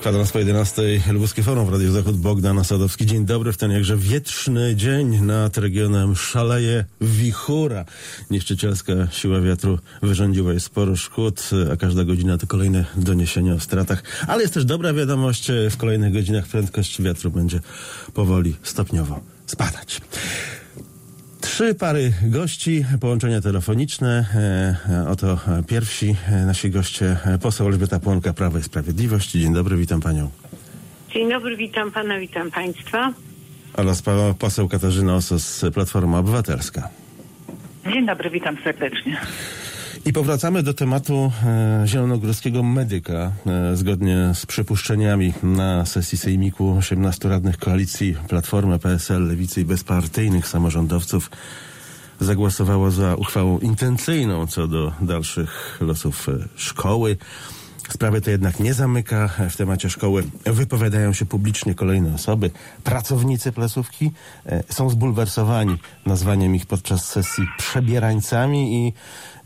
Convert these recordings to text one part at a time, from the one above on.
Kwadrans po 11. Lubuskie Forum w Radiu Zachód. Bogdan Osadowski. Dzień dobry. W ten jakże wietrzny dzień nad regionem szaleje wichura. Niszczycielska siła wiatru wyrządziła jej sporo szkód, a każda godzina to kolejne doniesienia o stratach. Ale jest też dobra wiadomość. W kolejnych godzinach prędkość wiatru będzie powoli, stopniowo spadać. 3 pary gości, połączenia telefoniczne. Oto pierwsi nasi goście. Poseł Elżbieta Płonka, Prawo i Sprawiedliwość. Dzień dobry, witam panią. Dzień dobry, witam pana, witam państwa. Oraz poseł Katarzyna Osos, Platforma Obywatelska. Dzień dobry, witam serdecznie. I powracamy do tematu zielonogórskiego medyka. Zgodnie z przypuszczeniami na sesji sejmiku 18 radnych koalicji Platformy, PSL, Lewicy i bezpartyjnych samorządowców zagłosowało za uchwałą intencyjną co do dalszych losów szkoły. Sprawy to jednak nie zamyka. W temacie szkoły wypowiadają się publicznie kolejne osoby. Pracownicy placówki są zbulwersowani nazwaniem ich podczas sesji przebierańcami i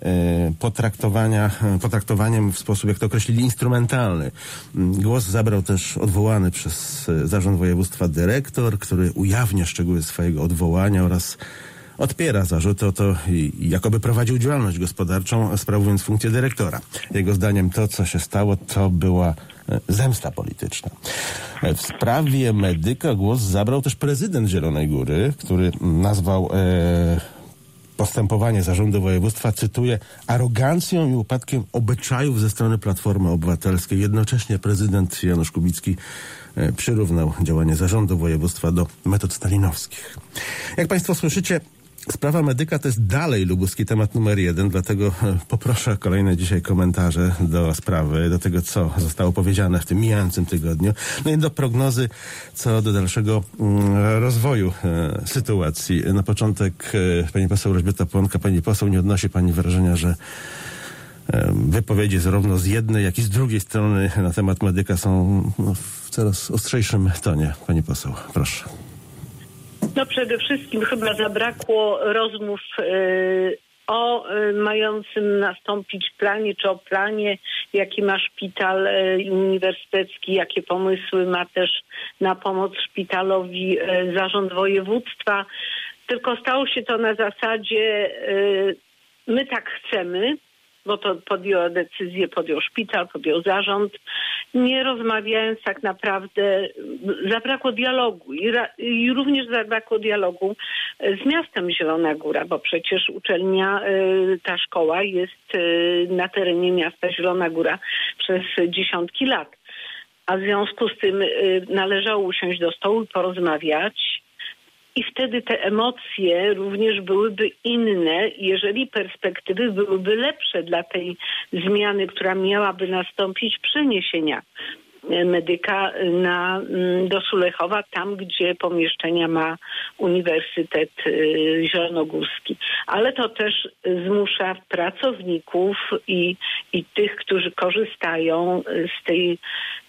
potraktowaniem w sposób, jak to określili, instrumentalny. Głos zabrał też odwołany przez Zarząd Województwa dyrektor, który ujawnia szczegóły swojego odwołania oraz odpiera zarzuty o to, jakoby prowadził działalność gospodarczą, sprawując funkcję dyrektora. Jego zdaniem to, co się stało, to była zemsta polityczna. W sprawie medyka głos zabrał też prezydent Zielonej Góry, który nazwał postępowanie Zarządu Województwa, cytuję, arogancją i upadkiem obyczajów ze strony Platformy Obywatelskiej. Jednocześnie prezydent Janusz Kubicki przyrównał działanie Zarządu Województwa do metod stalinowskich. Jak państwo słyszycie, sprawa medyka to jest dalej lubuski temat numer 1, dlatego poproszę o kolejne dzisiaj komentarze do sprawy, do tego, co zostało powiedziane w tym mijającym tygodniu, no i do prognozy co do dalszego rozwoju sytuacji. Na początek pani poseł Elżbieta Płonka. Pani poseł, nie odnosi pani wrażenia, że wypowiedzi zarówno z jednej, jak i z drugiej strony na temat medyka są w coraz ostrzejszym tonie? Pani poseł, proszę. No przede wszystkim chyba zabrakło rozmów o mającym nastąpić planie, czy o planie, jaki ma szpital uniwersytecki, jakie pomysły ma też na pomoc szpitalowi Zarząd Województwa. Tylko stało się to na zasadzie my tak chcemy, bo to podjął decyzję, podjął szpital, podjął zarząd, nie rozmawiając tak naprawdę, zabrakło dialogu i również zabrakło dialogu z miastem Zielona Góra, bo przecież uczelnia, ta szkoła jest na terenie miasta Zielona Góra przez dziesiątki lat. A w związku z tym należało usiąść do stołu i porozmawiać. I wtedy te emocje również byłyby inne, jeżeli perspektywy byłyby lepsze dla tej zmiany, która miałaby nastąpić, przeniesienia medyka do Sulechowa, tam gdzie pomieszczenia ma Uniwersytet Zielonogórski. Ale to też zmusza pracowników i tych, którzy korzystają z tej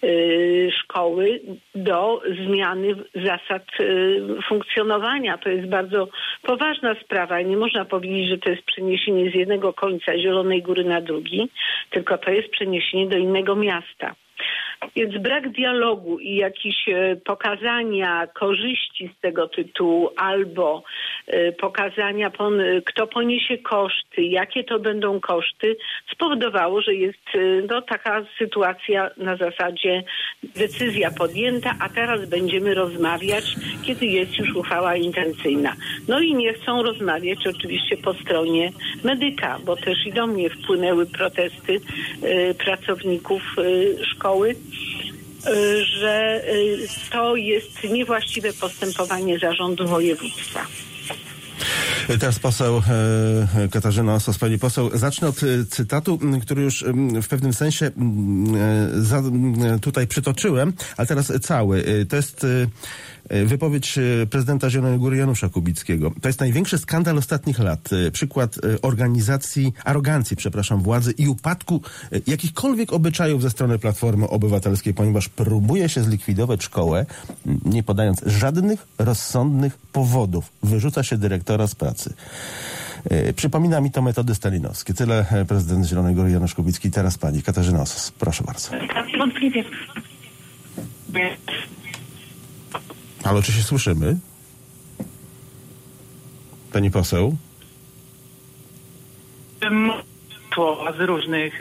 szkoły do zmiany zasad funkcjonowania. To jest bardzo poważna sprawa. Nie można powiedzieć, że to jest przeniesienie z jednego końca Zielonej Góry na drugi, tylko to jest przeniesienie do innego miasta. Więc brak dialogu i jakieś pokazania korzyści z tego tytułu albo pokazania, kto poniesie koszty, jakie to będą koszty, spowodowało, że jest taka sytuacja na zasadzie decyzja podjęta, a teraz będziemy rozmawiać, kiedy jest już uchwała intencyjna. No i nie chcą rozmawiać oczywiście po stronie medyka, bo też i do mnie wpłynęły protesty pracowników szkoły, że to jest niewłaściwe postępowanie Zarządu Województwa. Teraz poseł Katarzyna Osos. Pani poseł, zacznę od cytatu, który już w pewnym sensie tutaj przytoczyłem, ale teraz cały. To jest wypowiedź prezydenta Zielonej Góry Janusza Kubickiego. To jest największy skandal ostatnich lat. Przykład arogancji władzy i upadku jakichkolwiek obyczajów ze strony Platformy Obywatelskiej, ponieważ próbuje się zlikwidować szkołę, nie podając żadnych rozsądnych powodów. Wyrzuca się dyrektora z pracy. Przypomina mi to metody stalinowskie. Tyle prezydent Zielonej Góry Janusz Kubicki. Teraz pani Katarzyna Osos. Proszę bardzo. Niewątpliwie Halo, czy się słyszymy? Pani poseł? Słowa z różnych...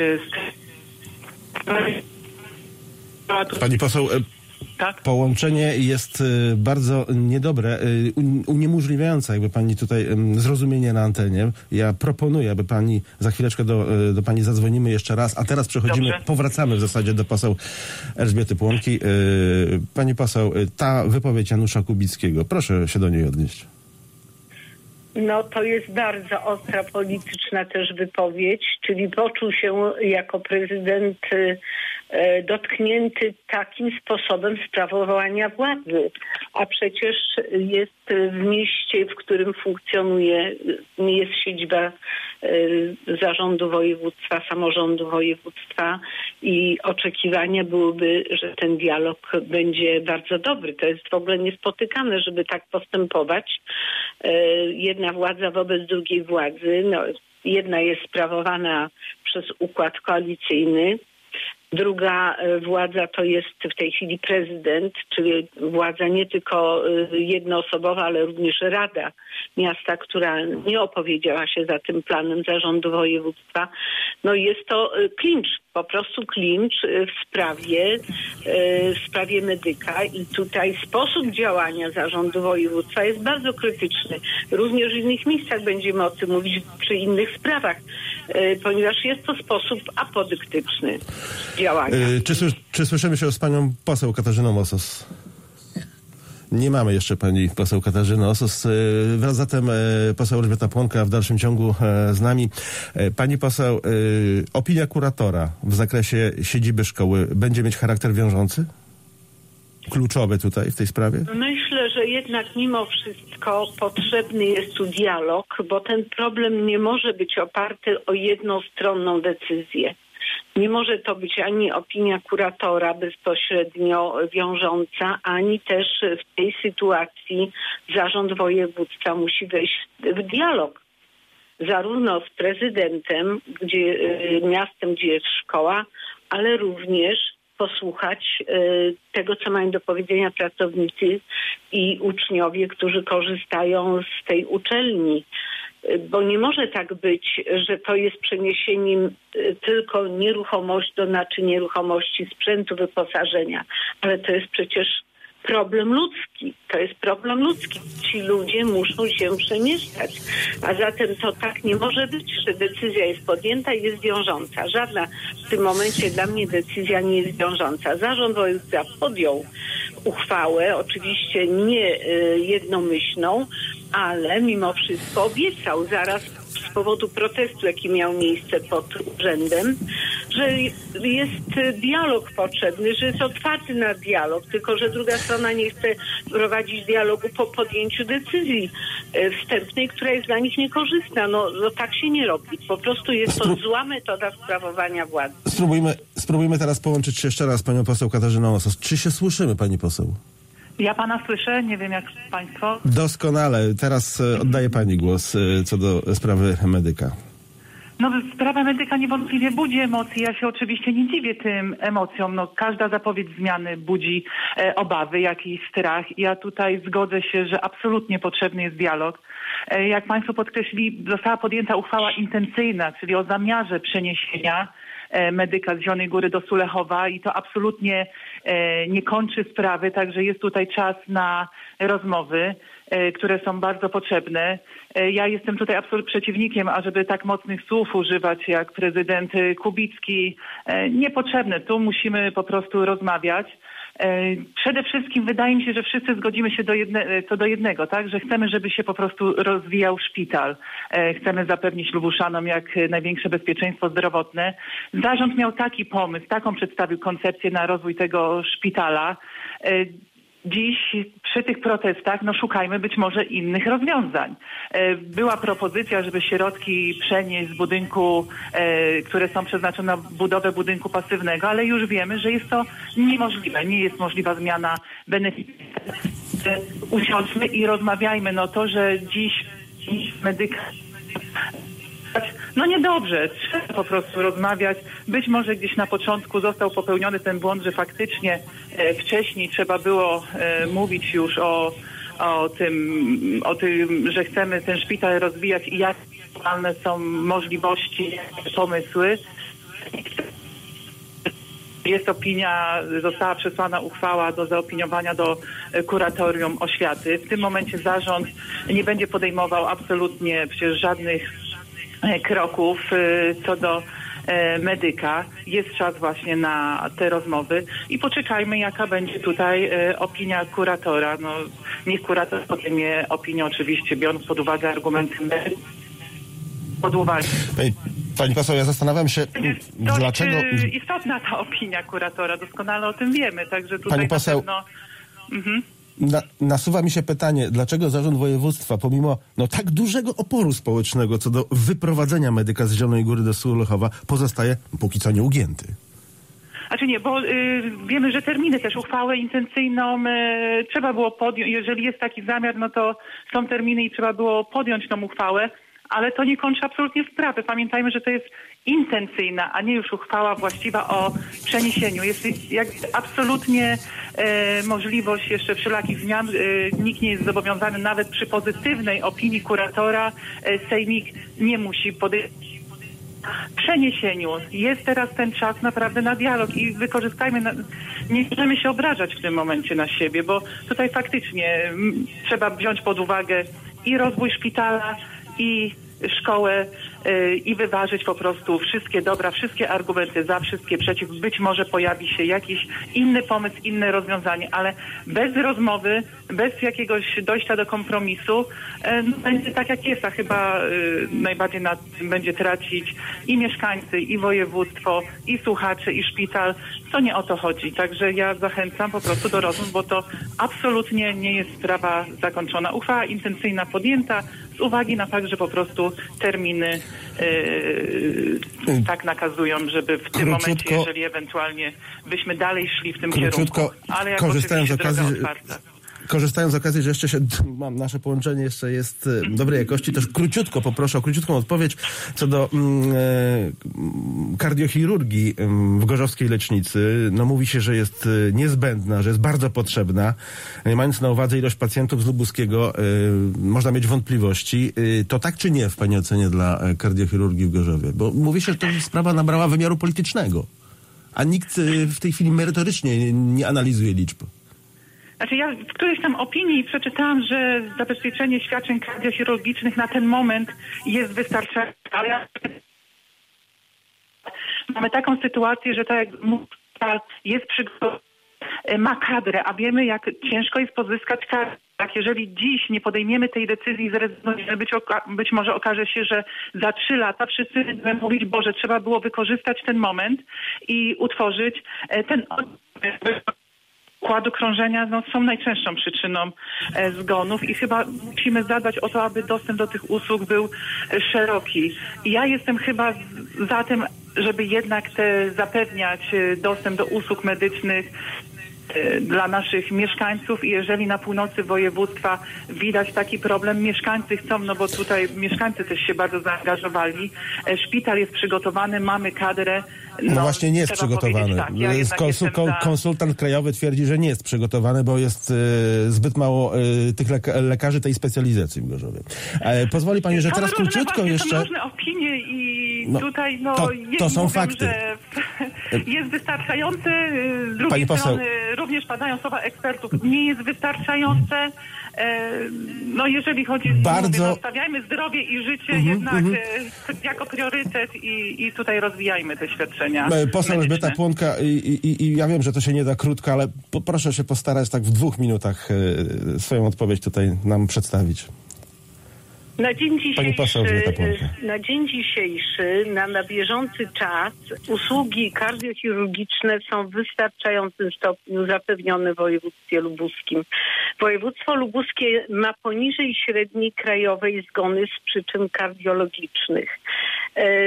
Pani poseł, Tak? połączenie jest bardzo niedobre, uniemożliwiające jakby pani tutaj zrozumienie na antenie. Ja proponuję, aby pani za chwileczkę do pani zadzwonimy jeszcze raz, a teraz przechodzimy, Dobrze. powracamy w zasadzie do poseł Elżbiety Płonki. Pani poseł, ta wypowiedź Janusza Kubickiego, proszę się do niej odnieść. No to jest bardzo ostra polityczna też wypowiedź, czyli poczuł się jako prezydent dotknięty takim sposobem sprawowania władzy, a przecież jest w mieście, w którym funkcjonuje, jest siedziba zarządu województwa, samorządu województwa i oczekiwania byłyby, że ten dialog będzie bardzo dobry. To jest w ogóle niespotykane, żeby tak postępować. Jedna władza wobec drugiej władzy. No, jedna jest sprawowana przez układ koalicyjny, druga władza to jest w tej chwili prezydent, czyli władza nie tylko jednoosobowa, ale również Rada Miasta, która nie opowiedziała się za tym planem zarządu województwa. No jest to klincz, po prostu klincz w sprawie medyka i tutaj sposób działania zarządu województwa jest bardzo krytyczny. Również w innych miejscach będziemy o tym mówić przy innych sprawach, ponieważ jest to sposób apodyktyczny działania. Czy słyszymy się z panią poseł Katarzyną Osos? Nie mamy jeszcze pani poseł Katarzyny Osos. Zatem poseł Elżbieta Płonka w dalszym ciągu z nami. Pani poseł, opinia kuratora w zakresie siedziby szkoły będzie mieć charakter wiążący? Kluczowy tutaj w tej sprawie? Myślę, że jednak mimo wszystko potrzebny jest tu dialog, bo ten problem nie może być oparty o jednostronną decyzję. Nie może to być ani opinia kuratora bezpośrednio wiążąca, ani też w tej sytuacji zarząd województwa musi wejść w dialog. Zarówno z prezydentem, miastem, gdzie jest szkoła, ale również posłuchać tego, co mają do powiedzenia pracownicy i uczniowie, którzy korzystają z tej uczelni. Bo nie może tak być, że to jest przeniesieniem tylko nieruchomości do naczyń nieruchomości, sprzętu, wyposażenia, ale to jest przecież problem ludzki. To jest problem ludzki. Ci ludzie muszą się przemieszczać. A zatem to tak nie może być, że decyzja jest podjęta i jest wiążąca. Żadna w tym momencie dla mnie decyzja nie jest wiążąca. Zarząd województwa podjął uchwałę, oczywiście nie jednomyślną, ale mimo wszystko obiecał zaraz z powodu protestu, jaki miał miejsce pod urzędem, że jest dialog potrzebny, że jest otwarty na dialog, tylko że druga strona nie chce prowadzić dialogu po podjęciu decyzji wstępnej, która jest dla nich niekorzystna. No tak się nie robi. Po prostu jest to zła metoda sprawowania władzy. Spróbujmy teraz połączyć się jeszcze raz z panią poseł Katarzyną Osos. Czy się słyszymy, pani poseł? Ja pana słyszę, nie wiem jak państwo. Doskonale. Teraz oddaję pani głos co do sprawy medyka. No sprawa medyka niewątpliwie budzi emocje. Ja się oczywiście nie dziwię tym emocjom. No, każda zapowiedź zmiany budzi obawy, jakiś strach. Ja tutaj zgodzę się, że absolutnie potrzebny jest dialog. Jak państwo podkreślili, została podjęta uchwała intencyjna, czyli o zamiarze przeniesienia medyka z Zielonej Góry do Sulechowa i to absolutnie nie kończy sprawy, także jest tutaj czas na rozmowy, które są bardzo potrzebne. Ja jestem tutaj absolutnie przeciwnikiem, ażeby tak mocnych słów używać jak prezydent Kubicki. Niepotrzebne. Tu musimy po prostu rozmawiać. Przede wszystkim wydaje mi się, że wszyscy zgodzimy się co do jednego, tak? Że chcemy, żeby się po prostu rozwijał szpital. Chcemy zapewnić Lubuszanom jak największe bezpieczeństwo zdrowotne. Zarząd miał taki pomysł, taką przedstawił koncepcję na rozwój tego szpitala. Dziś przy tych protestach szukajmy być może innych rozwiązań. Była propozycja, żeby środki przenieść z budynku, które są przeznaczone na budowę budynku pasywnego, ale już wiemy, że jest to niemożliwe. Nie jest możliwa zmiana benefitów. Usiądźmy i rozmawiajmy. To, że dziś medyk no niedobrze, trzeba po prostu rozmawiać. Być może gdzieś na początku został popełniony ten błąd, że faktycznie wcześniej trzeba było mówić już o tym, że chcemy ten szpital rozwijać i jakie są możliwości, pomysły. Jest opinia, została przesłana uchwała do zaopiniowania do kuratorium oświaty. W tym momencie zarząd nie będzie podejmował absolutnie przecież żadnych kroków co do medyka. Jest czas właśnie na te rozmowy i poczekajmy, jaka będzie tutaj opinia kuratora. No, niech kurator podejmie opinię, oczywiście biorąc pod uwagę argumenty pod uwagę. Pani poseł, ja zastanawiam się, dlaczego... istotna ta opinia kuratora, doskonale o tym wiemy, także tutaj Pani poseł, na pewno... Nasuwa mi się pytanie, dlaczego zarząd województwa, pomimo tak dużego oporu społecznego co do wyprowadzenia medyka z Zielonej Góry do Sulechowa, pozostaje póki co nieugięty? Znaczy nie, bo wiemy, że terminy też, uchwałę intencyjną trzeba było podjąć, jeżeli jest taki zamiar, no to są terminy i trzeba było podjąć tą uchwałę, ale to nie kończy absolutnie sprawy. Pamiętajmy, że to jest intencyjna, a nie już uchwała właściwa o przeniesieniu. Jest absolutnie możliwość jeszcze wszelakich zmian. Nikt nie jest zobowiązany, nawet przy pozytywnej opinii kuratora, sejmik nie musi podjąć przeniesieniu. Jest teraz ten czas naprawdę na dialog i wykorzystajmy, nie możemy się obrażać w tym momencie na siebie, bo tutaj faktycznie trzeba wziąć pod uwagę i rozwój szpitala, i szkołę i wyważyć po prostu wszystkie dobra, wszystkie argumenty za, wszystkie przeciw. Być może pojawi się jakiś inny pomysł, inne rozwiązanie, ale bez rozmowy, bez jakiegoś dojścia do kompromisu będzie tak jak jest, a chyba najbardziej na tym będzie tracić i mieszkańcy, i województwo, i słuchacze, i szpital. To nie o to chodzi. Także ja zachęcam po prostu do rozmów, bo to absolutnie nie jest sprawa zakończona. Uchwała intencyjna podjęta z uwagi na fakt, że po prostu terminy tak nakazują, żeby w tym momencie, jeżeli ewentualnie byśmy dalej szli w tym kierunku, ale jak korzystając z droga okazji, że jeszcze nasze połączenie jeszcze jest dobrej jakości, też króciutko poproszę o króciutką odpowiedź co do kardiochirurgii w gorzowskiej lecznicy. No mówi się, że jest niezbędna, że jest bardzo potrzebna. Mając na uwadze ilość pacjentów z Lubuskiego, można mieć wątpliwości. To tak czy nie w pani ocenie dla kardiochirurgii w Gorzowie? Bo mówi się, że to sprawa nabrała wymiaru politycznego, a nikt w tej chwili merytorycznie nie analizuje liczb. Znaczy ja w którejś tam opinii przeczytałam, że zabezpieczenie świadczeń kardiochirurgicznych na ten moment jest wystarczające, ale mamy taką sytuację, że tak jak mówię, jest przygotowany, ma kadrę, a wiemy, jak ciężko jest pozyskać kadrę. Tak, jeżeli dziś nie podejmiemy tej decyzji, zrezygnujemy, być może okaże się, że za 3 lata wszyscy będą mówić, Boże, trzeba było wykorzystać ten moment i utworzyć ten układu krążenia są najczęstszą przyczyną zgonów i chyba musimy zadbać o to, aby dostęp do tych usług był szeroki. I ja jestem chyba za tym, żeby jednak zapewniać dostęp do usług medycznych dla naszych mieszkańców i jeżeli na północy województwa widać taki problem, mieszkańcy chcą, no bo tutaj mieszkańcy też się bardzo zaangażowali. Szpital jest przygotowany, mamy kadrę. No właśnie nie jest przygotowany. Tak, konsultant krajowy twierdzi, że nie jest przygotowany, bo jest zbyt mało tych lekarzy tej specjalizacji w Gorzowie. Pozwoli pani, że teraz króciutko jeszcze... Są różne opinie i tutaj to są mówią, fakty. Że jest wystarczające. Z drugiej strony również padają słowa ekspertów. Nie jest wystarczające. No jeżeli chodzi o stawiajmy zdrowie i życie jednak jako priorytet i tutaj rozwijajmy te świadczenia Poseł Elżbieta Płonka i ja wiem, że to się nie da krótko, ale proszę się postarać tak w 2 minutach swoją odpowiedź tutaj nam przedstawić. Na dzień dzisiejszy, na bieżący czas usługi kardiochirurgiczne są w wystarczającym stopniu zapewnione w województwie lubuskim. Województwo lubuskie ma poniżej średniej krajowej zgony z przyczyn kardiologicznych.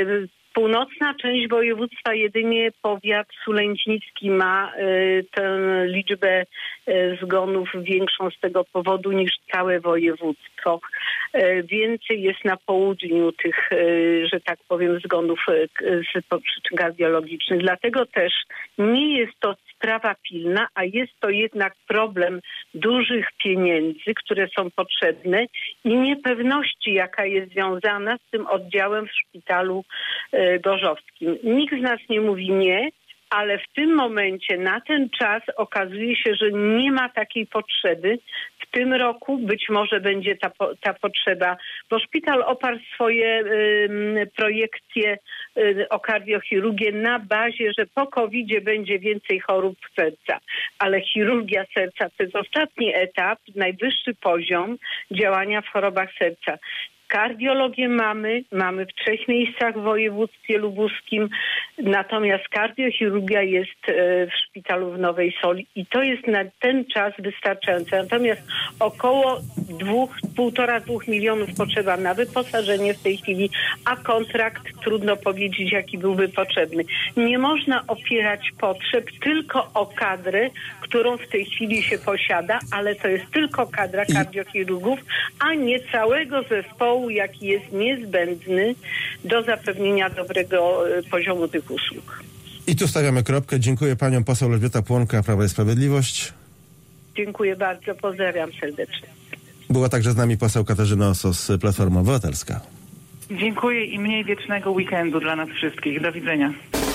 Północna część województwa, jedynie powiat sulęźnicki ma tę liczbę zgonów większą z tego powodu niż całe województwo. Więcej jest na południu tych, że tak powiem, zgonów z przyczyn kardiologicznych. Dlatego też nie jest to sprawa pilna, a jest to jednak problem dużych pieniędzy, które są potrzebne i niepewności, jaka jest związana z tym oddziałem w szpitalu gorzowskim. Nikt z nas nie mówi nie, ale w tym momencie, na ten czas okazuje się, że nie ma takiej potrzeby. W tym roku być może będzie ta potrzeba, bo szpital oparł swoje projekcje o kardiochirurgię na bazie, że po COVID-zie będzie więcej chorób serca. Ale chirurgia serca to jest ostatni etap, najwyższy poziom działania w chorobach serca. Kardiologię mamy w 3 miejscach w województwie lubuskim, natomiast kardiochirurgia jest w szpitalu w Nowej Soli i to jest na ten czas wystarczające. Natomiast około 1,5–2 milionów potrzeba na wyposażenie w tej chwili, a kontrakt trudno powiedzieć, jaki byłby potrzebny. Nie można opierać potrzeb tylko o kadrę, którą w tej chwili się posiada, ale to jest tylko kadra kardiochirurgów, a nie całego zespołu, jaki jest niezbędny do zapewnienia dobrego poziomu tych usług. I tu stawiamy kropkę. Dziękuję panią poseł Elżbieta Płonka, Prawo i Sprawiedliwość. Dziękuję bardzo, pozdrawiam serdecznie. Była także z nami poseł Katarzyna Osos, Platforma Obywatelska. Dziękuję i mniej wiecznego weekendu dla nas wszystkich. Do widzenia.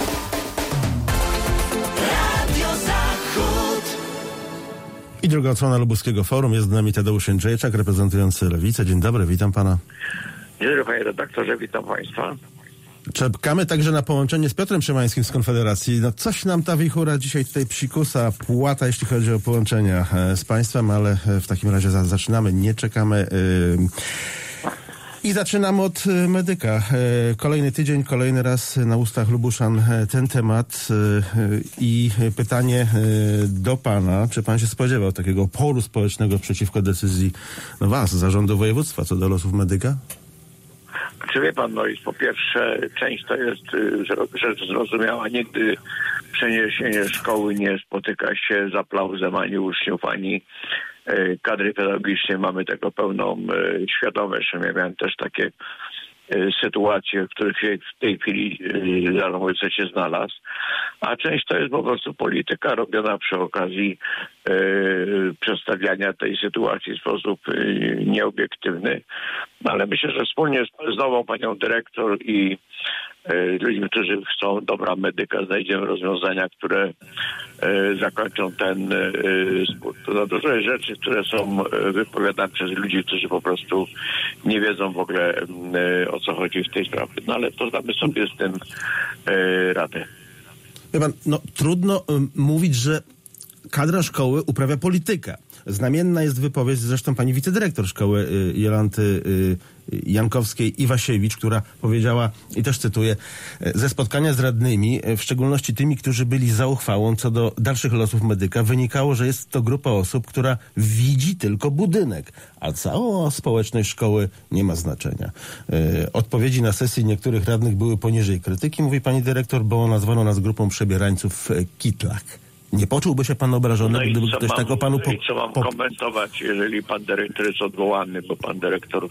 I druga odsłona Lubuskiego Forum. Jest z nami Tadeusz Jędrzejczak, reprezentujący Lewicę. Dzień dobry, witam pana. Dzień dobry, panie redaktorze, witam państwa. Czekamy także na połączenie z Piotrem Szymańskim z Konfederacji. No coś nam ta wichura dzisiaj tutaj psikusa, płata, jeśli chodzi o połączenia z państwem, ale w takim razie zaczynamy, nie czekamy. I zaczynamy od medyka. Kolejny tydzień, kolejny raz na ustach Lubuszan ten temat i pytanie do pana, czy pan się spodziewał takiego oporu społecznego przeciwko decyzji was, zarządu województwa, co do losów medyka? Czy wie pan, no i po pierwsze, część to jest rzecz zrozumiała. Nigdy przeniesienie szkoły nie spotyka się z aplauzem ani uczniów, ani kadry pedagogicznej. Mamy tego pełną świadomość. Ja miałem też takie sytuacje, w których się w tej chwili zarządca się znalazł. A część to jest po prostu polityka robiona przy okazji przedstawiania tej sytuacji w sposób nieobiektywny. Ale myślę, że wspólnie z nową panią dyrektor i ludźmi, którzy chcą dobra medyka, znajdziemy rozwiązania, które zakończą ten spór. To za dużo rzeczy, które są wypowiadane przez ludzi, którzy po prostu nie wiedzą w ogóle o co chodzi w tej sprawie. No ale to damy sobie z tym radę. Wie pan, no trudno mówić, że kadra szkoły uprawia politykę. Znamienna jest wypowiedź zresztą pani wicedyrektor szkoły Jolanty Jankowskiej-Iwasiewicz, która powiedziała, i też cytuję, ze spotkania z radnymi, w szczególności tymi, którzy byli za uchwałą co do dalszych losów medyka, wynikało, że jest to grupa osób, która widzi tylko budynek, a cała społeczność szkoły nie ma znaczenia. Odpowiedzi na sesji niektórych radnych były poniżej krytyki, mówi pani dyrektor, bo nazwano nas grupą przebierańców w kitlach. Nie poczułby się pan obrażony, gdyby ktoś tak o panu... Co mam komentować, jeżeli pan dyrektor jest odwołany, bo pan dyrektor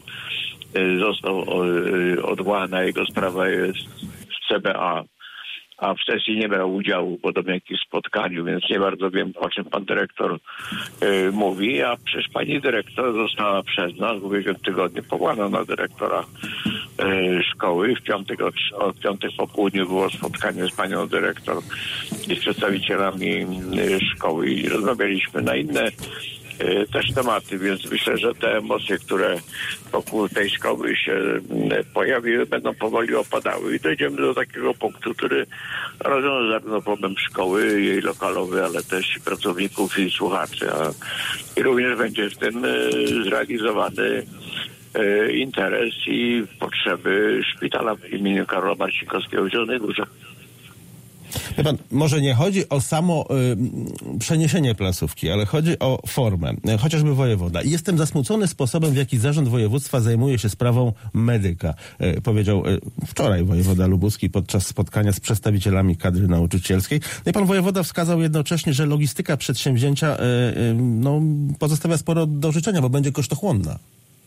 został odwołany, a jego sprawa jest w CBA, a w sesji nie brał udziału, podobnie jak i w spotkaniu, więc nie bardzo wiem, o czym pan dyrektor mówi, a przecież pani dyrektor została przez nas w ubiegłym tygodniu powołana na dyrektora szkoły. W piątek po południu było spotkanie z panią dyrektor i z przedstawicielami szkoły i rozmawialiśmy na inne też tematy, więc myślę, że te emocje, które wokół tej szkoły się pojawiły, będą powoli opadały i dojdziemy do takiego punktu, który rozwiąże zarówno problem szkoły, jej lokalowy, ale też pracowników i słuchaczy, i również będzie w tym zrealizowany interes i potrzeby szpitala w imieniu Karola Marcinkowskiego w Zielonej Górze. Wie pan, może nie chodzi o samo przeniesienie placówki, ale chodzi o formę, chociażby wojewoda. I jestem zasmucony sposobem, w jaki zarząd województwa zajmuje się sprawą medyka. Powiedział wczoraj wojewoda lubuski podczas spotkania z przedstawicielami kadry nauczycielskiej. No i pan wojewoda wskazał jednocześnie, że logistyka przedsięwzięcia pozostawia sporo do życzenia, bo będzie kosztochłonna.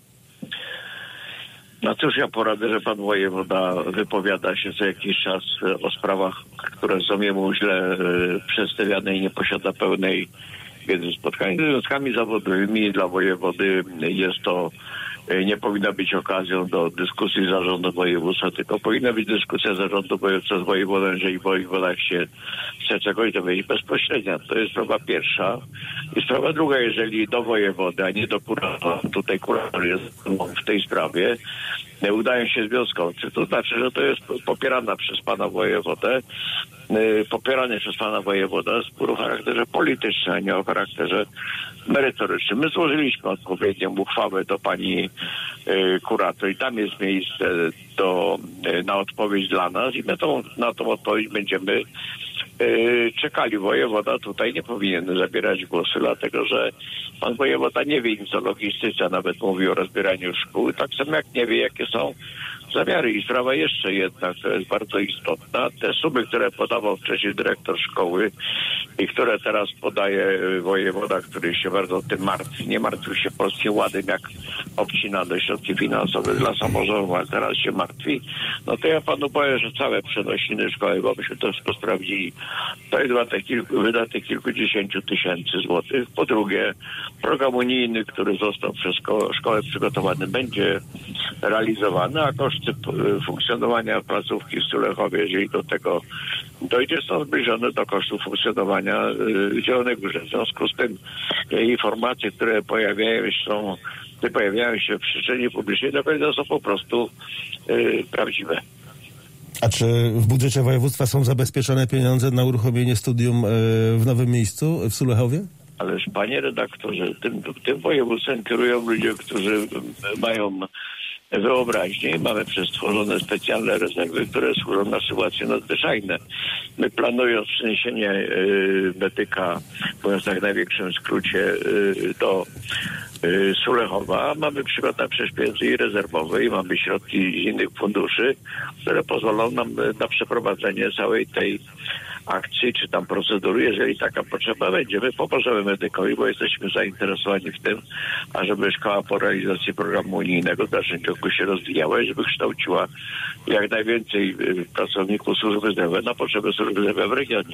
No cóż, ja poradzę, że pan wojewoda wypowiada się co jakiś czas o sprawach, które są jemu źle przedstawiane i nie posiada pełnej wiedzy. Spotkanie z związkami zawodowymi dla wojewody jest to, nie powinna być okazją do dyskusji z zarządem województwa, tylko powinna być dyskusja zarządu województwa z wojewodą, jeżeli wojewoda chce czegoś dowiedzieć bezpośrednio. To jest sprawa pierwsza. I sprawa druga, jeżeli do wojewody, a nie do kuratora, tutaj kurator jest w tej sprawie, udają się związkowcy, to znaczy, że to jest popierane przez pana wojewodę spór o charakterze politycznym, a nie o charakterze merytorycznym. My złożyliśmy odpowiednią uchwałę do pani kurator i tam jest miejsce na odpowiedź dla nas i my na tą odpowiedź będziemy czekali. Wojewoda tutaj nie powinien zabierać głosu, dlatego że pan wojewoda nie wie nic o logistyce, nawet mówi o rozbieraniu szkół, tak samo jak nie wie, jakie są zamiary. I sprawa jeszcze jedna, która jest bardzo istotna. Te sumy, które podawał wcześniej dyrektor szkoły i które teraz podaje wojewoda, który się bardzo tym martwi. Nie martwił się Polskim Ładem, jak obcinano środki finansowe dla samorządów, ale teraz się martwi. No to ja panu powiem, że całe przenosiny szkoły, bo myśmy to wszystko sprawdzili, to jest wydatek kilkudziesięciu tysięcy złotych. Po drugie, program unijny, który został przez szkołę przygotowany, będzie realizowany, a koszty funkcjonowania placówki w Sulechowie, jeżeli do tego dojdzie, są zbliżone do kosztów funkcjonowania w Zielonej Górze. W związku z tym informacje, które pojawiają się w przestrzeni publicznej, do końca są po prostu prawdziwe. A czy w budżecie województwa są zabezpieczone pieniądze na uruchomienie studium w nowym miejscu, w Sulechowie? Ależ panie redaktorze, tym województwem kierują ludzie, którzy mają wyobraźnię i mamy przestworzone specjalne rezerwy, które służą na sytuacje nadzwyczajne. My planując przeniesienie medyka, mówiąc tak w największym skrócie, do Sulechowa, mamy przygotowane przecież pieniądze i rezerwowe i mamy środki z innych funduszy, które pozwolą nam na przeprowadzenie całej tej akcji, czy tam procedury, jeżeli taka potrzeba będzie. My pomożemy medykowi, bo jesteśmy zainteresowani w tym, ażeby szkoła po realizacji programu unijnego w dalszym ciągu się rozwijała i żeby kształciła jak najwięcej pracowników służby zdrowia na potrzeby służby zdrowia w regionie.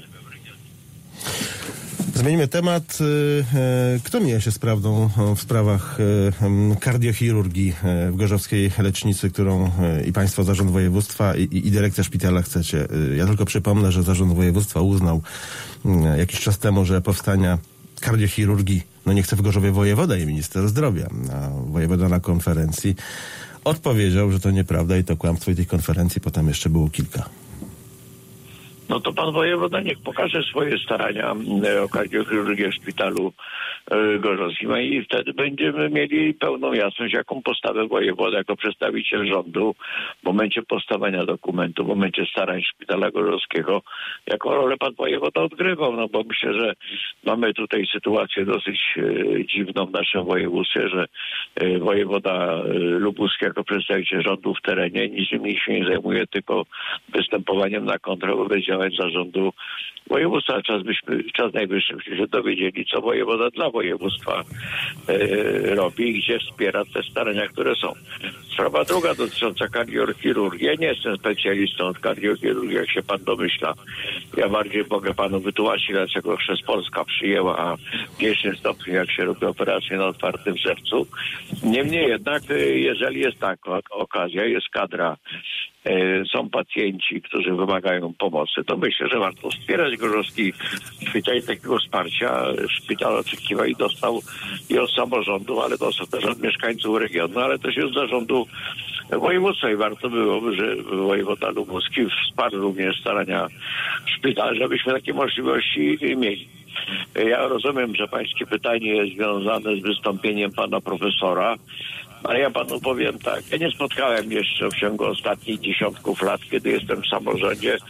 Zmienimy temat. Kto mija się z prawdą w sprawach kardiochirurgii w gorzowskiej lecznicy, którą i państwo, zarząd województwa i dyrekcja szpitala chcecie? Ja tylko przypomnę, że zarząd województwa uznał jakiś czas temu, że powstania kardiochirurgii nie chce w Gorzowie wojewoda i minister zdrowia. A wojewoda na konferencji odpowiedział, że to nieprawda i to kłamstwo i tych konferencji potem jeszcze było kilka. No to pan wojewoda niech pokaże swoje starania o kardiochirurgię w szpitalu gorzowskim i wtedy będziemy mieli pełną jasność, jaką postawę wojewoda jako przedstawiciel rządu w momencie postawienia dokumentu, w momencie starań szpitala gorzowskiego, jaką rolę pan wojewoda odgrywał. No bo myślę, że mamy tutaj sytuację dosyć dziwną w naszym województwie, że wojewoda lubuski jako przedstawiciel rządu w terenie niczym się nie zajmuje, tylko występowaniem na kontrę wobec działań zarządu województwa. Czas najwyższy byśmy się dowiedzieli, co wojewoda dla województwa robi i gdzie wspiera te starania, które są. Sprawa druga dotycząca kardiochirurgii. Ja nie jestem specjalistą od kardiochirurgii, jak się pan domyśla. Ja bardziej mogę panu wytłumaczyć, dlaczego Chrzest Polska przyjęła, a w pierwszym stopniu, jak się robi operację na otwartym sercu. Niemniej jednak, jeżeli jest taka okazja, jest kadra, są pacjenci, którzy wymagają pomocy, to myślę, że warto wspierać gorzowski szpital i takiego wsparcia szpital oczekiwał i dostał i od samorządu, ale dostał też od mieszkańców regionu, ale też i od zarządu województwa i warto byłoby, że wojewoda lubuski wsparł również starania szpitala, żebyśmy takie możliwości mieli. Ja rozumiem, że pańskie pytanie jest związane z wystąpieniem pana profesora, ale ja panu powiem tak, ja nie spotkałem jeszcze w ciągu ostatnich dziesiątków lat, kiedy jestem w samorządzie,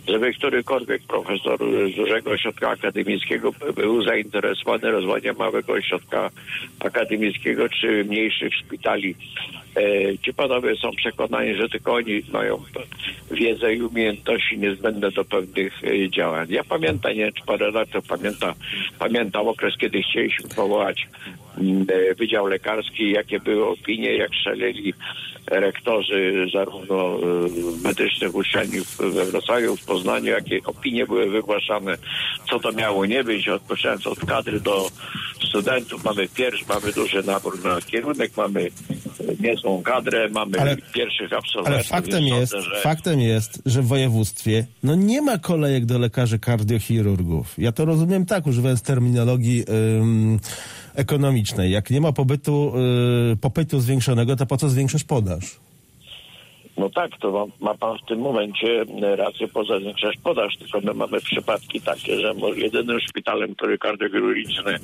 żeby którykolwiek profesor z dużego ośrodka akademickiego był zainteresowany rozwojem małego ośrodka akademickiego czy mniejszych szpitali. Ci panowie są przekonani, że tylko oni mają wiedzę i umiejętności niezbędne do pewnych działań. Ja pamiętam, nie wiem, czy pan redaktor pamiętam okres, kiedy chcieliśmy powołać Wydział Lekarski, jakie były opinie, jak strzelili rektorzy zarówno medycznych uczelni we Wrocławiu, w Poznaniu, jakie opinie były wygłaszane, co to miało nie być, odpoczynając od kadry do studentów. Mamy duży nabór na kierunek, mamy niezłą kadrę, mamy pierwszych absolwentów. Ale faktem jest, że w województwie nie ma kolejek do lekarzy kardiochirurgów. Ja to rozumiem tak, używając terminologii ekonomicznej. Jak nie ma popytu zwiększonego, to po co zwiększasz podaż? No tak, to ma pan w tym momencie rację, poza zwiększasz podaż, tylko my mamy przypadki takie, że jedynym szpitalem, który kardiochirurgiczne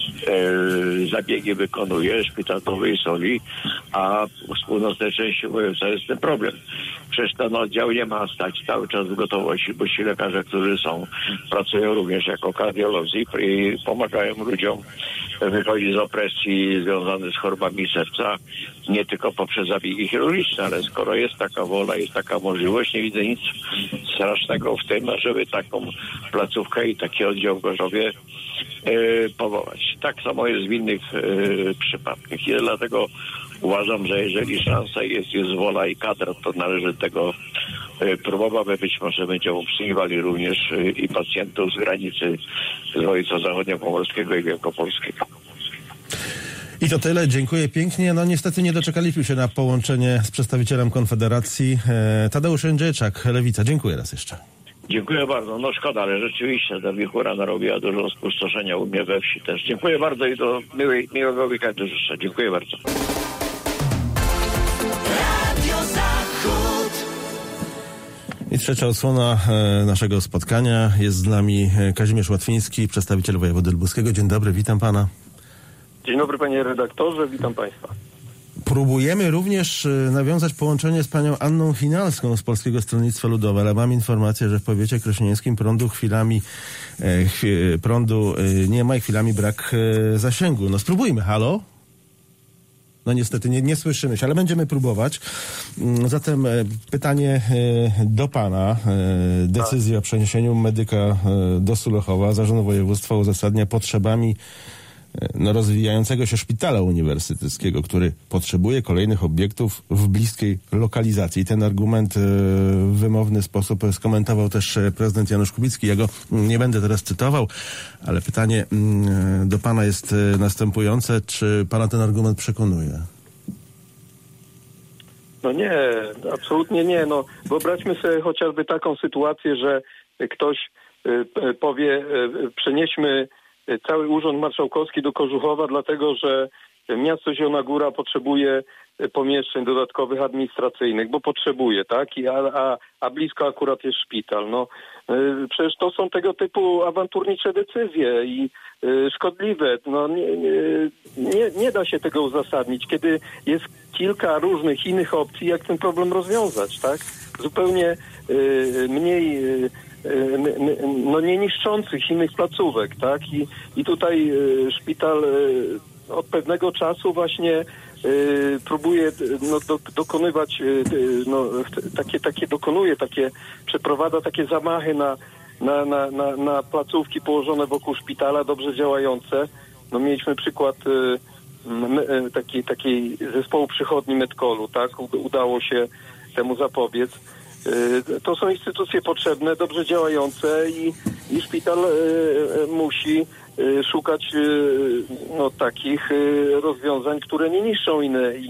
zabiegi wykonuje, szpital Nowej Soli, a w północnej części województwa jest ten problem. Przecież ten oddział nie ma stać cały czas w gotowości, bo ci lekarze, którzy pracują również jako kardiolodzy i pomagają ludziom wychodzić z opresji związanych z chorobami serca, nie tylko poprzez zabiegi chirurgiczne, ale skoro jest taka wola, jest taka możliwość, nie widzę nic strasznego w tym, żeby taką placówkę i taki oddział w Gorzowie powołać. Tak samo jest w innych przypadkach. I dlatego uważam, że jeżeli szansa jest wola i kadra, to należy tego próbować. Być może będziemy obsługiwali również i pacjentów z granicy z województwa zachodniopomorskiego i wielkopolskiego. I to tyle. Dziękuję pięknie. Niestety nie doczekaliśmy się na połączenie z przedstawicielem Konfederacji. Tadeusz Jędrzejczak, Lewica. Dziękuję raz jeszcze. Dziękuję bardzo. Szkoda, ale rzeczywiście ta wichura narobiła dużo spustoszenia u mnie we wsi też. Dziękuję bardzo i do miłego weekendu życzę. Dziękuję bardzo. I trzecia odsłona naszego spotkania. Jest z nami Kazimierz Łatwiński, przedstawiciel wojewody lubuskiego. Dzień dobry, witam pana. Dzień dobry, panie redaktorze, witam państwa. Próbujemy również nawiązać połączenie z panią Anną Finalską z Polskiego Stronnictwa Ludowego, ale mam informację, że w powiecie krośnieńskim prądu nie ma i chwilami brak zasięgu. Spróbujmy. Halo? Niestety nie słyszymy się, ale będziemy próbować. Zatem pytanie do pana. Decyzja o przeniesieniu medyka do Sulechowa Zarządu Województwa uzasadnia potrzebami rozwijającego się szpitala uniwersyteckiego, który potrzebuje kolejnych obiektów w bliskiej lokalizacji. I ten argument w wymowny sposób skomentował też prezydent Janusz Kubicki. Ja go nie będę teraz cytował, ale pytanie do pana jest następujące. Czy pana ten argument przekonuje? Nie, absolutnie nie. Wyobraźmy sobie chociażby taką sytuację, że ktoś powie, przenieśmy cały Urząd Marszałkowski do Kożuchowa, dlatego że miasto Zielona Góra potrzebuje pomieszczeń dodatkowych administracyjnych, bo potrzebuje, tak? A blisko akurat jest szpital. Przecież to są tego typu awanturnicze decyzje i szkodliwe. Nie da się tego uzasadnić, kiedy jest kilka różnych innych opcji, jak ten problem rozwiązać, tak? Zupełnie mniej nie niszczących innych placówek, tak? I tutaj szpital od pewnego czasu właśnie próbuje przeprowadza takie zamachy na placówki położone wokół szpitala, dobrze działające. Mieliśmy przykład takiej zespołu przychodni Medcolu, tak? Udało się temu zapobiec. To są instytucje potrzebne, dobrze działające i szpital musi szukać takich rozwiązań, które nie niszczą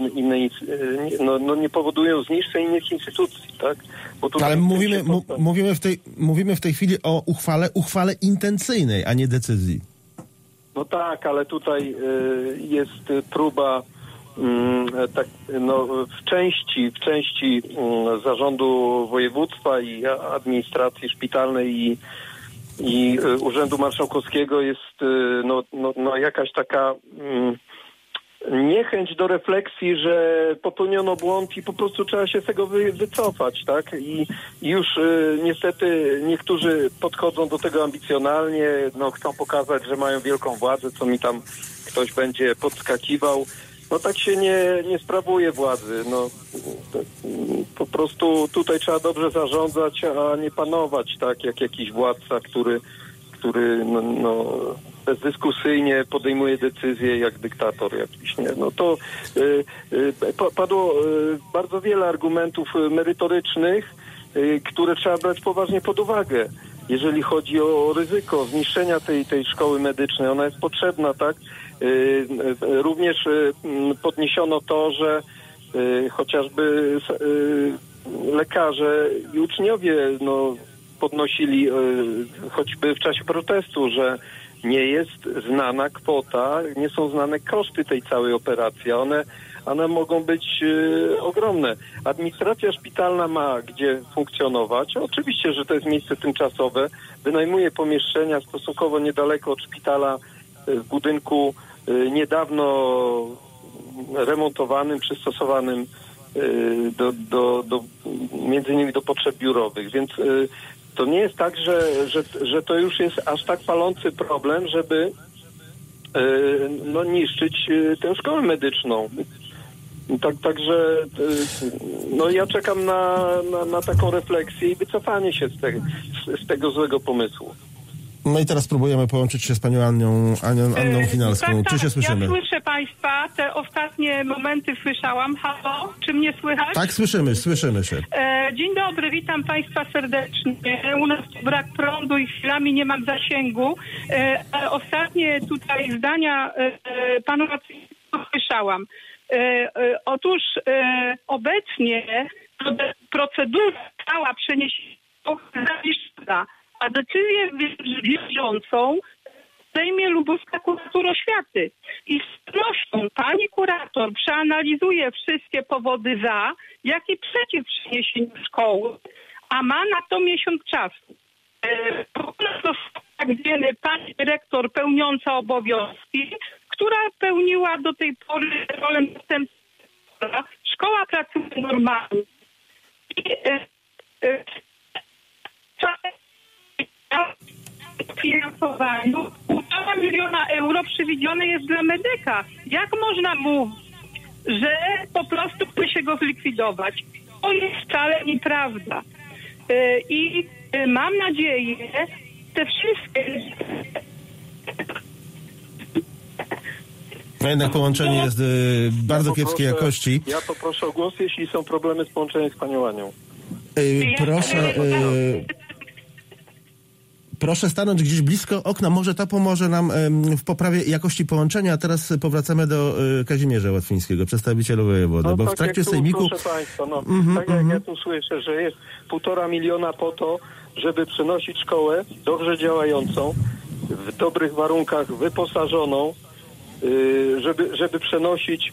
nie powodują zniszczeń innych instytucji, tak? Ale mówimy w tej chwili o uchwale intencyjnej, a nie decyzji. Tak, ale tutaj jest próba w części zarządu województwa i administracji szpitalnej i Urzędu Marszałkowskiego jest jakaś taka niechęć do refleksji, że popełniono błąd i po prostu trzeba się z tego wycofać, tak? I już niestety niektórzy podchodzą do tego ambicjonalnie, chcą pokazać, że mają wielką władzę, co mi tam ktoś będzie podskakiwał. Tak się nie sprawuje władzy. Po prostu tutaj trzeba dobrze zarządzać, a nie panować, tak jak jakiś władca, który bezdyskusyjnie podejmuje decyzje jak dyktator jakiś, nie? Padło bardzo wiele argumentów merytorycznych, które trzeba brać poważnie pod uwagę. Jeżeli chodzi o ryzyko zniszczenia tej szkoły medycznej, ona jest potrzebna, tak? Również podniesiono to, że chociażby lekarze i uczniowie podnosili choćby w czasie protestu, że nie jest znana kwota, nie są znane koszty tej całej operacji. One mogą być ogromne. Administracja szpitalna ma gdzie funkcjonować. Oczywiście, że to jest miejsce tymczasowe. Wynajmuje pomieszczenia stosunkowo niedaleko od szpitala w budynku niedawno remontowanym, przystosowanym do między innymi do potrzeb biurowych. Więc to nie jest tak, że to już jest aż tak palący problem, żeby niszczyć tę szkołę medyczną. Także ja czekam na taką refleksję i wycofanie się z tego złego pomysłu. I teraz spróbujemy połączyć się z panią Anną Finalską. Tak, czy się słyszymy? Ja słyszę państwa, te ostatnie momenty słyszałam. Halo, czy mnie słychać? Tak, słyszymy się. Dzień dobry, witam państwa serdecznie. U nas tu brak prądu i chwilami nie mam zasięgu. Ostatnie tutaj zdania panu słyszałam. Otóż obecnie procedura cała przeniesiona zawieszona, a decyzję wiążącą zdejmie Lubuska Kurator Oświaty. I z pewnością pani kurator przeanalizuje wszystkie powody za, jak i przeciw przeniesieniu szkoły, a ma na to miesiąc czasu. Gdzie pani dyrektor pełniąca obowiązki, która pełniła do tej pory rolę następcy. Szkoła pracuje normalnie. Finansowaniu 1,5 miliona euro przewidzione jest dla medyka. Jak można mówić, że po prostu chce się go zlikwidować? To jest wcale nieprawda. I mam nadzieję, te wszystkie... Jednak połączenie jest bardzo kiepskiej jakości. Ja poproszę o głos, jeśli są problemy z połączeniem z panią Anią. Proszę stanąć gdzieś blisko okna, może to pomoże nam w poprawie jakości połączenia, a teraz powracamy do Kazimierza Łatwińskiego, przedstawiciela wojewody, bo tak w trakcie jak tu, sejmiku... Proszę państwa, jak ja tu słyszę, że jest 1,5 miliona po to, żeby przenosić szkołę dobrze działającą, w dobrych warunkach wyposażoną, żeby przenosić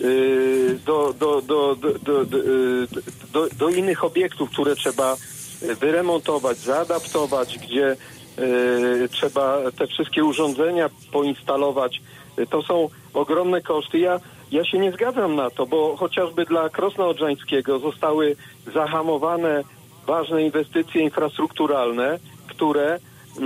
do innych obiektów, które trzeba wyremontować, zaadaptować, gdzie trzeba te wszystkie urządzenia poinstalować. To są ogromne koszty. Ja się nie zgadzam na to, bo chociażby dla Krosna Odrzańskiego zostały zahamowane ważne inwestycje infrastrukturalne, które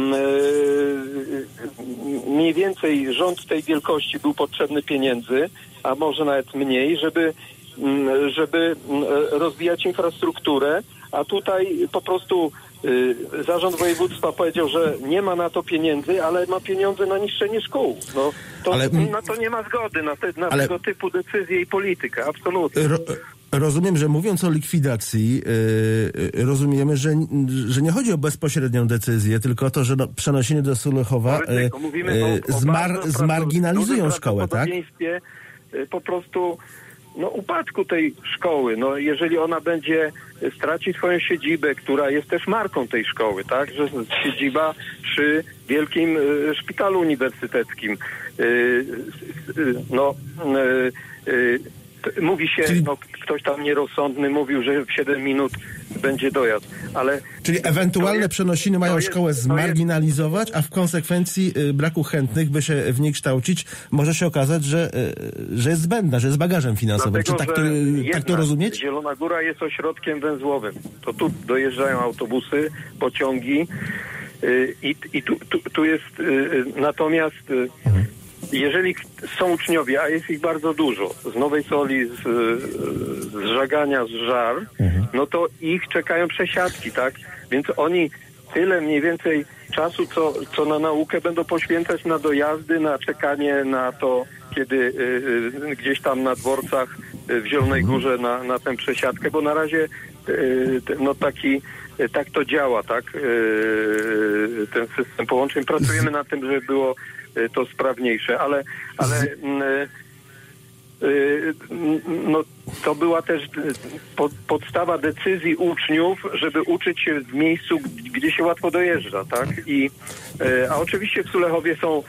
mniej więcej rząd tej wielkości był potrzebny pieniędzy, a może nawet mniej, żeby rozwijać infrastrukturę, a tutaj po prostu zarząd województwa powiedział, że nie ma na to pieniędzy, ale ma pieniądze na niszczenie szkół. Na to nie ma zgody, na tego typu decyzje i politykę, absolutnie. Rozumiem, że mówiąc o likwidacji, rozumiemy, że nie chodzi o bezpośrednią decyzję, tylko o to, że przeniesienie do Sulechowa zmarginalizują szkołę, tak? Po prostu upadku tej szkoły. Jeżeli ona straci swoją siedzibę, która jest też marką tej szkoły, tak? Że siedziba przy wielkim szpitalu uniwersyteckim. Mówi się, ktoś tam nierozsądny mówił, że w 7 minut będzie dojazd. Ale czyli ewentualne przenosiny mają szkołę zmarginalizować, a w konsekwencji braku chętnych, by się w niej kształcić, może się okazać, że jest zbędna, że jest bagażem finansowym. Dlatego, czy tak to rozumieć? Zielona Góra jest ośrodkiem węzłowym. To tu dojeżdżają autobusy, pociągi i tu jest natomiast jeżeli są uczniowie, a jest ich bardzo dużo, z Nowej Soli, z Żagania, z Żar, no to ich czekają przesiadki, tak? Więc oni tyle mniej więcej czasu, co na naukę będą poświęcać na dojazdy, na czekanie na to, kiedy gdzieś tam na dworcach w Zielonej Górze na tę przesiadkę, bo na razie no tak to działa, tak? Ten system połączeń. Pracujemy nad tym, żeby było to sprawniejsze, ale no, to była też podstawa decyzji uczniów, żeby uczyć się w miejscu, gdzie się łatwo dojeżdża, tak? A oczywiście w Sulechowie są...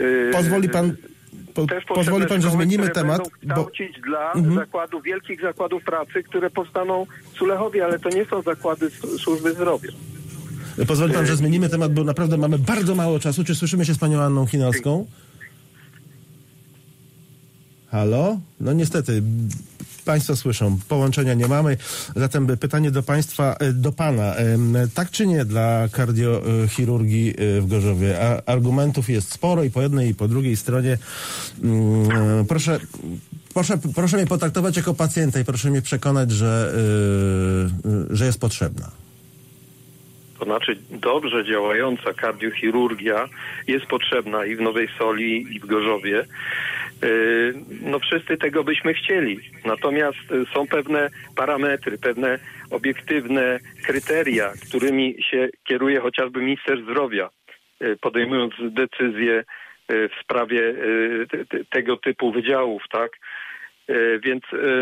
Pozwoli pan, że zmienimy temat. Kształcić dla wielkich zakładów pracy, które powstaną w Sulechowie, ale to nie są zakłady służby zdrowia. Pozwoli pan, że zmienimy temat, bo naprawdę mamy bardzo mało czasu. Czy słyszymy się z panią Anną Chinalską? Halo? No niestety, państwo słyszą, połączenia nie mamy. Zatem pytanie do państwa, do pana. Tak czy nie dla kardiochirurgii w Gorzowie? Argumentów jest sporo i po jednej i po drugiej stronie. Proszę mnie potraktować jako pacjenta i proszę mnie przekonać, że jest potrzebna. To znaczy dobrze działająca kardiochirurgia jest potrzebna i w Nowej Soli, i w Gorzowie. No wszyscy tego byśmy chcieli. Natomiast są pewne parametry, pewne obiektywne kryteria, którymi się kieruje chociażby minister zdrowia, podejmując decyzje w sprawie tego typu wydziałów, tak? Więc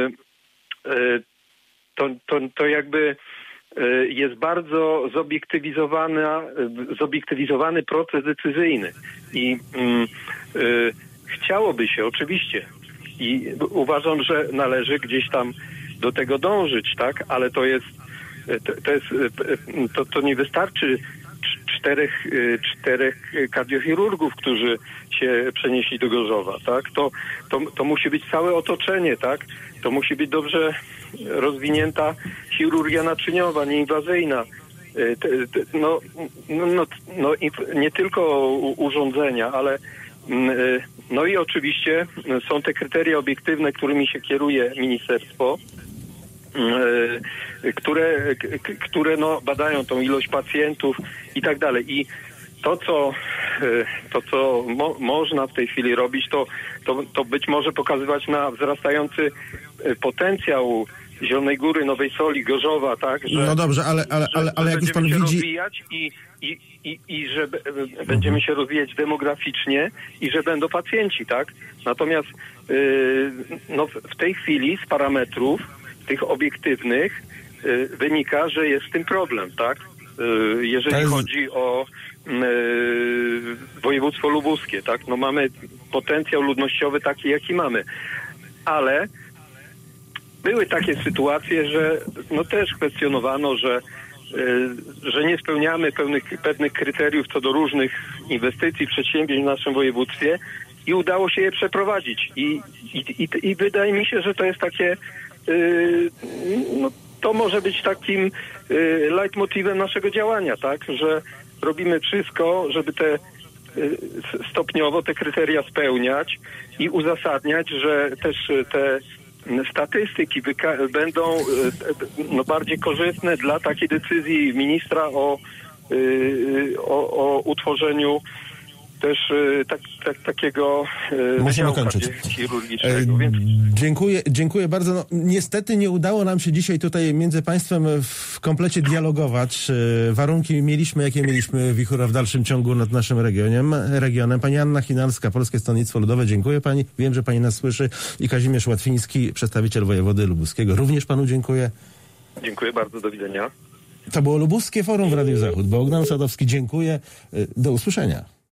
to jakby jest bardzo zobiektywizowany proces decyzyjny i chciałoby się oczywiście i uważam, że należy gdzieś tam do tego dążyć, tak, ale to nie wystarczy czterech kardiochirurgów, którzy się przenieśli do Gorzowa, tak, to musi być całe otoczenie, tak, to musi być dobrze rozwinięta chirurgia naczyniowa, nieinwazyjna, nie tylko urządzenia, ale no i oczywiście są te kryteria obiektywne, którymi się kieruje ministerstwo, które badają tą ilość pacjentów i tak dalej. I to, co można w tej chwili robić, to być może pokazywać na wzrastający potencjał Zielonej Góry, Nowej Soli, Gorzowa, tak? Że, no dobrze, ale jak już pan widzi... rozwijać i że będziemy się rozwijać demograficznie i że będą pacjenci, tak? Natomiast w tej chwili z parametrów tych obiektywnych wynika, że jest z tym problem, tak? Jeżeli chodzi o województwo lubuskie, tak? No mamy potencjał ludnościowy taki, jaki mamy. Ale były takie sytuacje, że też kwestionowano, że nie spełniamy pewnych kryteriów co do różnych inwestycji, przedsięwzięć w naszym województwie i udało się je przeprowadzić. I wydaje mi się, że to jest takie to może być takim leitmotivem naszego działania, tak, że robimy wszystko, żeby stopniowo te kryteria spełniać i uzasadniać, że też te statystyki będą bardziej korzystne dla takiej decyzji ministra o utworzeniu też takiego musimy kończyć. Chirurgicznego. Więc... Dziękuję bardzo. No, niestety nie udało nam się dzisiaj tutaj między państwem w komplecie dialogować. Warunki mieliśmy, jakie mieliśmy, wichura w dalszym ciągu nad naszym regionem. Pani Anna Chinalska, Polskie Stronnictwo Ludowe, dziękuję pani. Wiem, że pani nas słyszy. I Kazimierz Łatwiński, przedstawiciel wojewody lubuskiego. Również panu dziękuję. Dziękuję bardzo, do widzenia. To było Lubuskie Forum w Radiu Zachód. Bogdan Sadowski, dziękuję. Do usłyszenia.